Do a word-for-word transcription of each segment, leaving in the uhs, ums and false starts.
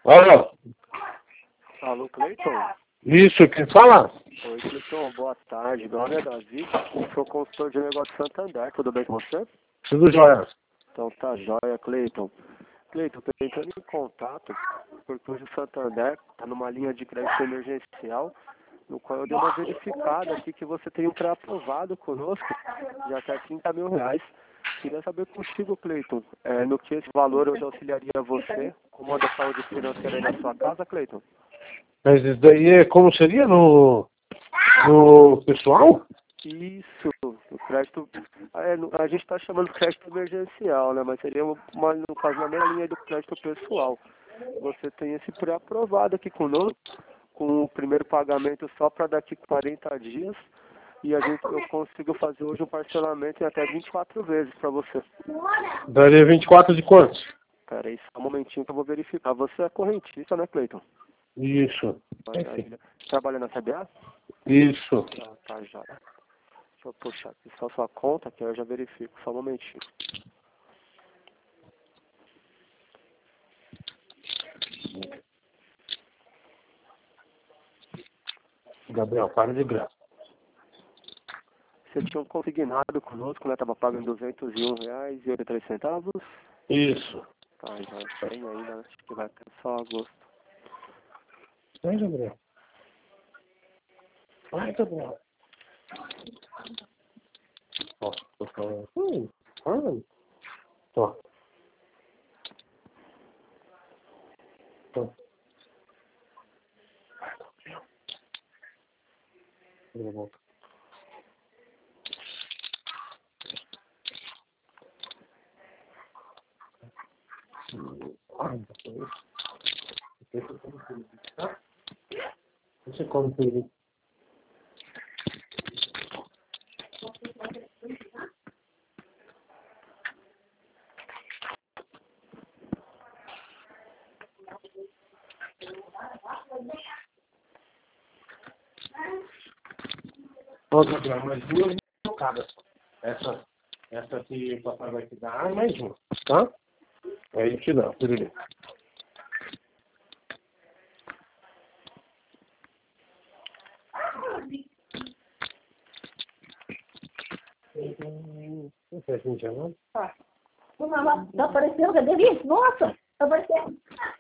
Alô? Alô, Cleiton? Isso, quem fala? Oi, Cleiton, boa tarde. Meu nome é Davi, sou consultor de negócio de Santander, tudo bem com você? Tudo jóia. Então tá jóia, Cleiton. Cleiton, tô entrando em contato, porque hoje o Santander está numa linha de crédito emergencial, no qual eu dei uma verificada aqui que você tem um pré-aprovado conosco de até trinta mil reais. Queria saber contigo, Cleiton, é, no que esse valor hoje auxiliaria você, como a da saúde financeira aí na sua casa, Cleiton? Mas isso daí é como seria no, no pessoal? Isso, o crédito, é, no- a gente está chamando de crédito emergencial, né? Mas seria uma, no caso, na mesma linha do crédito pessoal. Você tem esse pré-aprovado aqui conosco, com o primeiro pagamento só para daqui quarenta dias, e a gente, eu consigo fazer hoje um parcelamento em até vinte e quatro vezes para você. Daria vinte e quatro de quantos? Pera aí, só um momentinho que eu vou verificar. Você é correntista, né, Cleiton? Isso. Maravilha. Trabalha na C B A? Isso. Ah, tá, já. Deixa eu puxar aqui só sua conta, que eu já verifico. Só um momentinho. Gabriel, para de graça. Você tinha um consignado conosco, né? Tava pagando duzentos e um reais e oitenta e três centavos. Isso. Tá, já tem ainda, né? Acho que vai até só agosto. Vai, Gabriel. Vai, Gabriel. Ó, tô falando. Hum, falando. Ó. Ó. Abre a boca. Ai, tá? Você come tudo. Ó, Gabriel, mais duas tocadas. Essa, essa que o papai vai te dar, mais uma, tá? Aí te dá, tudo bem. Não faz sentido, não? Tá. Tá aparecendo, cadê ali? Nossa, tá aparecendo.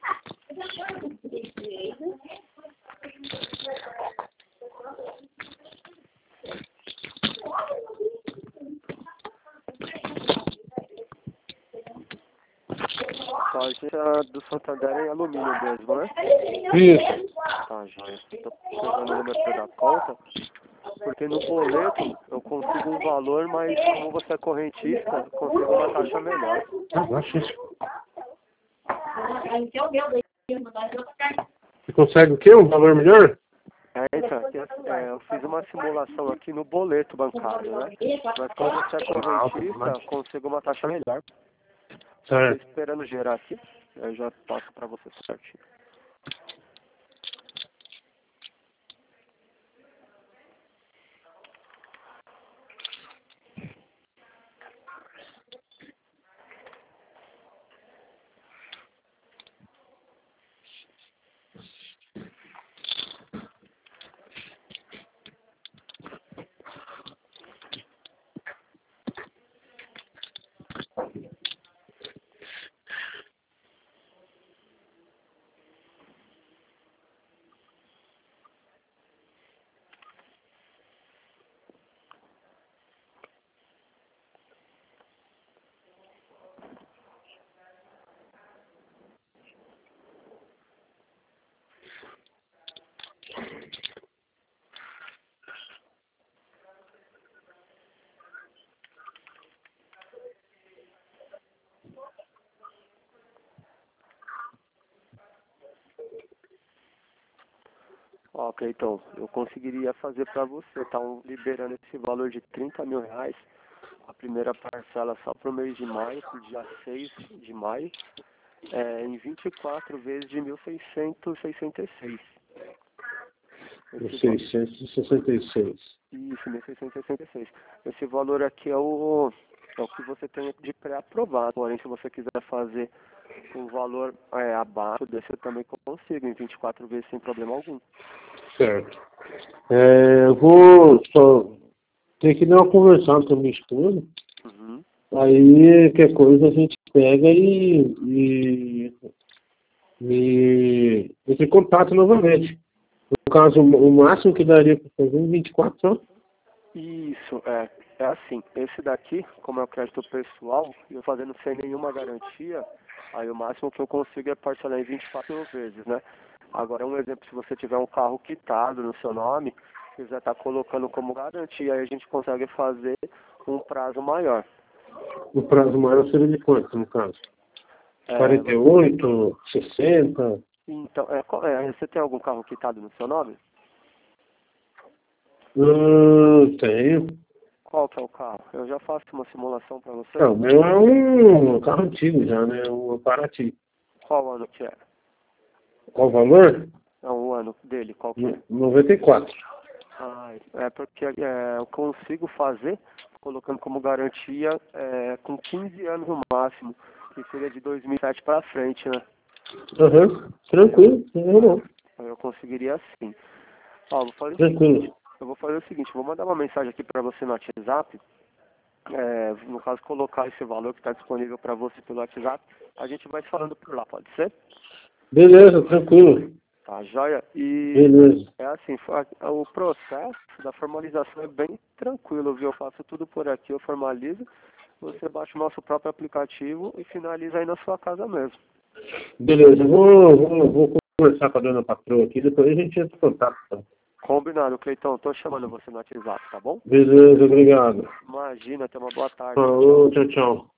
Só a agência do Santander é em alumínio mesmo, né? Isso. Tá, joia. Tô pegando o número aqui da conta. Porque no boleto eu consigo um valor, mas como você é correntista, eu consigo uma taxa melhor. Ah, baixa isso. Então, meu Deus. Você consegue o quê? Um valor melhor? É, então, aqui, é, eu fiz uma simulação aqui no boleto bancário, né? Mas como você é correntista, eu consigo uma taxa melhor. Tô Certo. esperando gerar aqui, eu já passo pra você certinho. Ok, então, eu conseguiria fazer para você, tá um, liberando esse valor de trinta mil reais, a primeira parcela só para o mês de maio, para o dia seis de maio, é, em vinte e quatro vezes de mil seiscentos e sessenta e seis. Esse seiscentos e sessenta e seis. Isso, mil seiscentos e sessenta e seis. Esse valor aqui é o, é o que você tem de pré-aprovado. Porém, se você quiser fazer com valor é, abaixo desse eu também consigo, em vinte e quatro vezes sem problema algum. Certo. É, eu vou só ter que dar uma conversada com a minha esposa. Uhum. Aí, qualquer coisa a gente pega e, e, e entra em contato novamente. No caso, o máximo que daria para fazer em vinte e quatro só? Isso, é. É assim, esse daqui, como é o crédito pessoal, eu fazendo sem nenhuma garantia, aí o máximo que eu consigo é parcelar em vinte e quatro vezes, né? Agora, um exemplo, se você tiver um carro quitado no seu nome, quiser estar colocando como garantia, aí a gente consegue fazer um prazo maior. O prazo maior seria de quanto, no caso? É, quarenta e oito, sessenta? Então, é, qual- é, você tem algum carro quitado no seu nome? Hum, tenho. Qual que é o carro? Eu já faço uma simulação para você. Não, o meu é um carro antigo já, né? Um Paraty. Qual ano que é? Qual o valor? Não, o ano dele, qual que é? noventa e quatro. Ah, é porque é, eu consigo fazer, colocando como garantia, é, com quinze anos no máximo, que seria de dois mil e sete para frente, né? Aham, tranquilo, não. Eu conseguiria sim. Ó, vou fazer o Tranquilo. seguinte, eu vou fazer o seguinte, vou mandar uma mensagem aqui para você no WhatsApp, é, no caso colocar esse valor que está disponível para você pelo WhatsApp, a gente vai falando por lá, pode ser? Beleza, tranquilo. Tá, joia? E Beleza. é assim, fa- o processo da formalização é bem tranquilo, viu? Eu faço tudo por aqui, eu formalizo, você baixa o nosso próprio aplicativo e finaliza aí na sua casa mesmo. Beleza, eu vou, vou, vou conversar com a dona patroa aqui, depois a gente entra em contato. Tá? Combinado, Cleitão, tô chamando você no WhatsApp, tá bom? Beleza, obrigado. Imagina, tenha uma boa tarde. Falou, tchau, tchau.